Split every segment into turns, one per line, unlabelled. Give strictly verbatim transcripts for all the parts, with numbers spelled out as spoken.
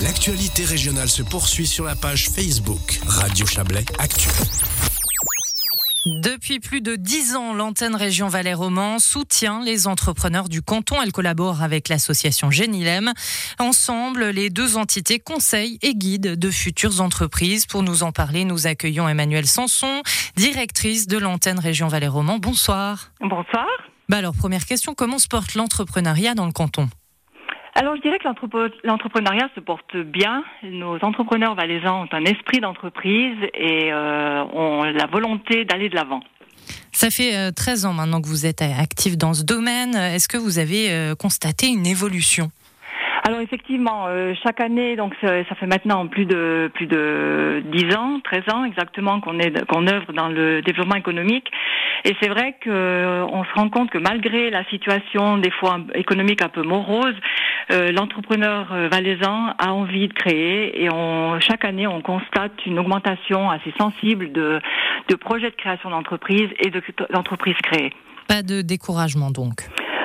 L'actualité régionale se poursuit sur la page Facebook Radio Chablais Actu.
Depuis plus de dix ans, l'antenne Région Valais Romand soutient les entrepreneurs du canton. Elle collabore avec l'association Génilem. Ensemble, les deux entités conseillent et guident de futures entreprises. Pour nous en parler, nous accueillons Emmanuelle Sanson, directrice de l'antenne Région Valais Romand. Bonsoir.
Bonsoir.
Bah alors, première question, comment se porte l'entrepreneuriat dans le canton ?
Alors, je dirais que l'entrepreneuriat se porte bien. Nos entrepreneurs valaisans ont un esprit d'entreprise et euh, ont la volonté d'aller de l'avant.
Ça fait euh, treize ans maintenant que vous êtes actif dans ce domaine. Est-ce que vous avez euh, constaté une évolution ?
Alors effectivement, euh, chaque année, donc ça, ça fait maintenant plus de plus de dix ans, treize ans exactement qu'on est qu'on œuvre dans le développement économique. Et c'est vrai que euh, on se rend compte que malgré la situation des fois économique un peu morose, euh, l'entrepreneur euh, valaisan a envie de créer et on chaque année on constate une augmentation assez sensible de de projets de création d'entreprises et de d'entreprises créées.
Pas de découragement donc.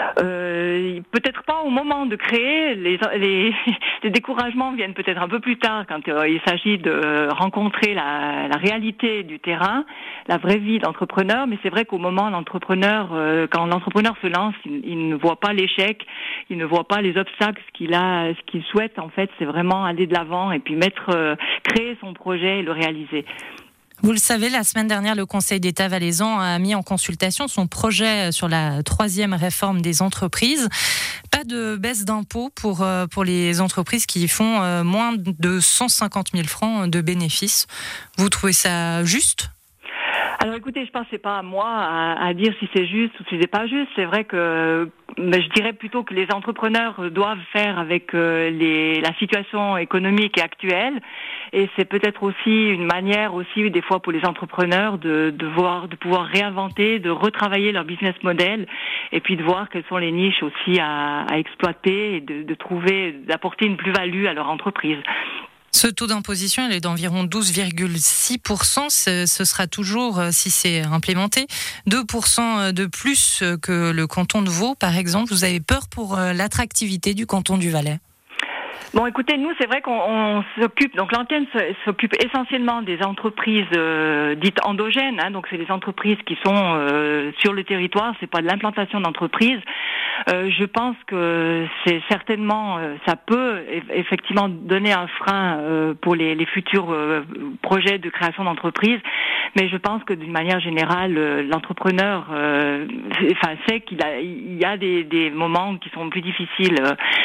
Euh, peut-être pas au moment de créer, les, les, les découragements viennent peut-être un peu plus tard quand euh, il s'agit de rencontrer la, la réalité du terrain, la vraie vie d'entrepreneur, mais c'est vrai qu'au moment l'entrepreneur, euh, quand l'entrepreneur se lance, il, il ne voit pas l'échec, il ne voit pas les obstacles, ce qu'il a, ce qu'il souhaite en fait, c'est vraiment aller de l'avant et puis mettre, euh, créer son projet et le réaliser.
Vous le savez, la semaine dernière, le Conseil d'État valaisan a mis en consultation son projet sur la troisième réforme des entreprises. Pas de baisse d'impôts pour, pour les entreprises qui font moins de cent cinquante mille francs de bénéfices. Vous trouvez ça juste ?
Alors écoutez, je pense que c'est pas à moi à, à dire si c'est juste ou si c'est pas juste. C'est vrai que mais je dirais plutôt que les entrepreneurs doivent faire avec euh, les, la situation économique actuelle, et c'est peut-être aussi une manière aussi des fois pour les entrepreneurs de, de voir, de pouvoir réinventer, de retravailler leur business model, et puis de voir quelles sont les niches aussi à, à exploiter et de, de trouver, d'apporter une plus-value à leur entreprise.
Ce taux d'imposition, il est d'environ douze virgule six pour cent. Ce sera toujours, si c'est implémenté, deux pour cent de plus que le canton de Vaud, par exemple. Vous avez peur pour l'attractivité du canton du Valais ?
Bon, écoutez, nous, c'est vrai qu'on on s'occupe, donc l'antenne s'occupe essentiellement des entreprises euh, dites endogènes, hein, donc c'est les entreprises qui sont euh, sur le territoire, c'est pas de l'implantation d'entreprises. Euh, je pense que c'est certainement, euh, ça peut effectivement donner un frein euh, pour les, les futurs euh, projets de création d'entreprises, mais je pense que d'une manière générale, euh, l'entrepreneur, euh, enfin, sait qu'il a, il y a des, des moments qui sont plus difficiles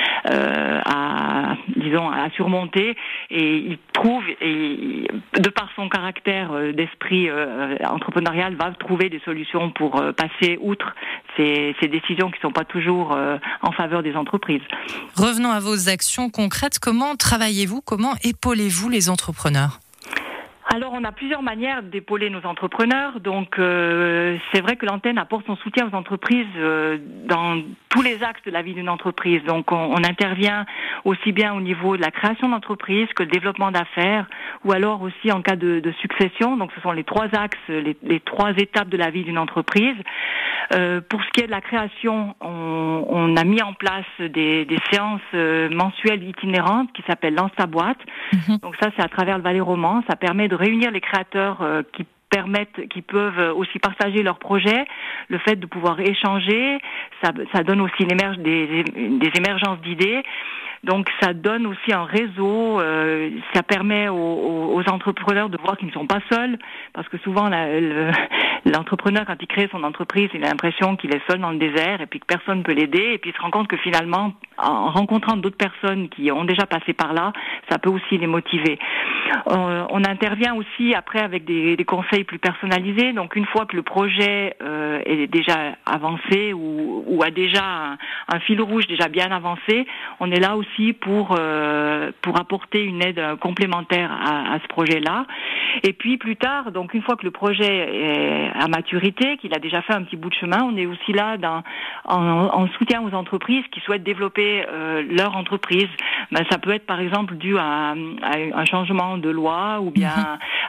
euh, à disons à surmonter, et il trouve, et de par son caractère d'esprit euh, entrepreneurial, va trouver des solutions pour euh, passer outre ces, ces décisions qui ne sont pas toujours euh, en faveur des entreprises.
Revenons à vos actions concrètes. Comment travaillez-vous ? Comment épaulez-vous les entrepreneurs ?
Alors, on a plusieurs manières d'épauler nos entrepreneurs. Donc, euh, c'est vrai que l'antenne apporte son soutien aux entreprises euh, dans tous les axes de la vie d'une entreprise. Donc, on, on intervient aussi bien au niveau de la création d'entreprise que le développement d'affaires, ou alors aussi en cas de, de succession. Donc, ce sont les trois axes, les, les trois étapes de la vie d'une entreprise. Euh, pour ce qui est de la création, on, on a mis en place des, des séances euh, mensuelles itinérantes qui s'appellent Lance ta boîte. Mmh. Donc ça, c'est à travers le Valais Romand. Ça permet de réunir les créateurs euh, qui permettent, qui peuvent aussi partager leurs projets. Le fait de pouvoir échanger, ça, ça donne aussi l'émerge, des, des émergences d'idées. Donc ça donne aussi un réseau, euh, ça permet aux, aux entrepreneurs de voir qu'ils ne sont pas seuls, parce que souvent la, le, l'entrepreneur, quand il crée son entreprise, il a l'impression qu'il est seul dans le désert et puis que personne ne peut l'aider, et puis il se rend compte que finalement, en rencontrant d'autres personnes qui ont déjà passé par là, ça peut aussi les motiver. Euh, on intervient aussi après avec des, des conseils plus personnalisés. Donc une fois que le projet euh, est déjà avancé ou, ou a déjà un, un fil rouge déjà bien avancé, on est là aussi pour euh, pour apporter une aide complémentaire à, à ce projet-là. Et puis plus tard, donc une fois que le projet est à maturité, qu'il a déjà fait un petit bout de chemin, on est aussi là dans, en, en soutien aux entreprises qui souhaitent développer euh, leur entreprise. Ben, ça peut être par exemple dû à, à un changement de loi ou bien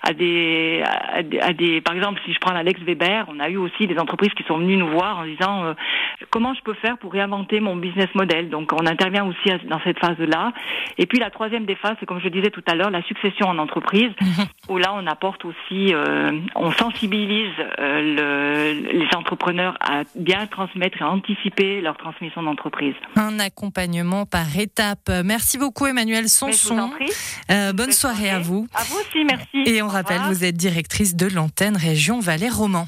à des, à des, à des, par exemple, si je prends Alex Weber, on a eu aussi des entreprises qui sont venues nous voir en disant euh, comment je peux faire pour réinventer mon business model. Donc, on intervient aussi dans cette phase-là. Et puis, la troisième des phases, c'est comme je le disais tout à l'heure, la succession en entreprise, où là, on apporte aussi, euh, on sensibilise euh, le, les entrepreneurs à bien transmettre et à anticiper leur transmission d'entreprise.
Un accompagnement par étapes. Merci beaucoup, Emmanuelle Sanson. Euh, bonne soirée, soirée à vous.
À vous aussi, merci.
Et on rappelle, vous êtes directrice de l'antenne Région Valais Romand.